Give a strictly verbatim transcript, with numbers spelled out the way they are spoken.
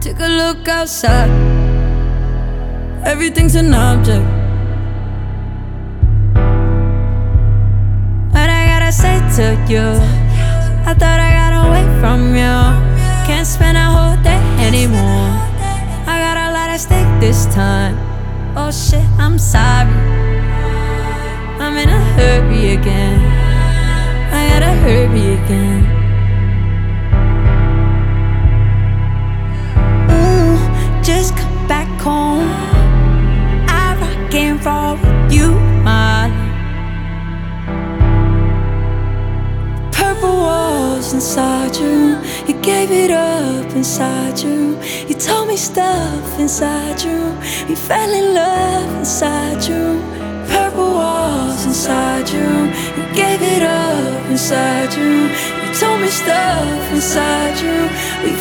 Take a look outside, everything's an object. What I gotta say to you, I thought I got away from you. Can't spend a whole day anymore. I got a lot at stake this time. Oh shit, I'm sorry, I'm in a hurry again. I gotta hurry again. Ooh, just come back home. I rock and roll with you, my love. Purple walls inside you, you gave it up inside you. You told me stuff inside you, we fell in love inside you. Purple walls inside you, you gave it up inside you. You told me stuff inside you, we